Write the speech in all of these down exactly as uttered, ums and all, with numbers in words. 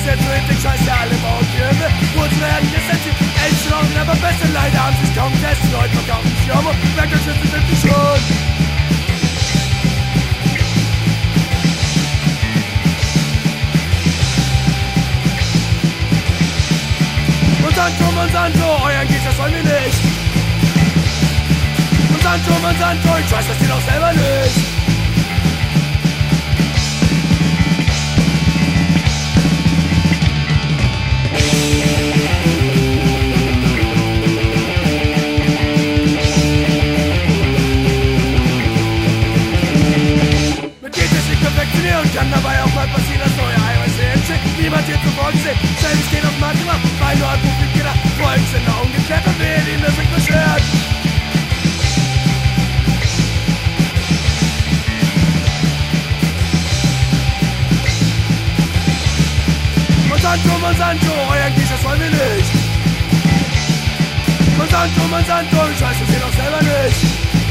jetzt so endlich scheiße alle Bautürme. Wurzeln werden gesetzt, Elstschrauben, aber beste Leider haben sich kaum gesessen. Leute verkaufen Schirme, Werkzeugschüsse sind die schon. Monsanto, Monsanto, euren geht das wollen wir nicht. Monsanto, Monsanto, ich weiß das ihr doch selber nicht. Mit geht es nicht perfektionieren und kann dabei auch mal passieren, dass neue Eiweiße entstehen. Niemand hier zu Folgen sehen, ständig stehen auf dem Markt gemacht, weil nur ein Publik gedacht, Folgen sind da umgekehrt und wehe, ihnen das nicht beschwert. Monsanto, Monsanto, euer Gisch, das wollen wir nicht. Monsanto, Monsanto, ich weiß, das ihr doch selber nicht.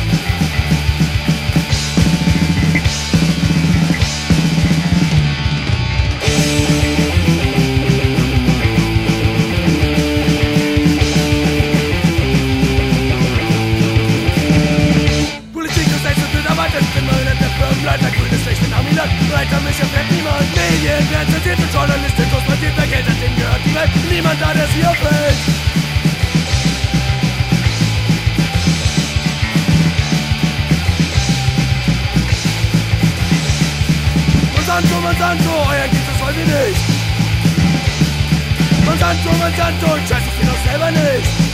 Politik ist echt und Mitarbeiter, ich bin mal der Firmenleiter, grün ist schlecht in Amiland, Reiter mich erfährt niemand. Medien werden zensiert und Journalistik konfrontiert, wer Geld hat, dem gehört die Welt. Niemand da, der sie auffällt. Monsanto, Monsanto, euer Gift, das wollen wir nicht. Monsanto, Monsanto, ich weiß es dir doch selber nicht.